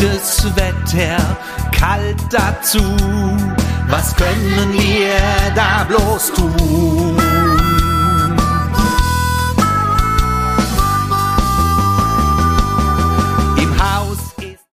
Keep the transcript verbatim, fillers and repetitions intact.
schlechtes Wetter, kalt dazu. Was können wir da bloß tun?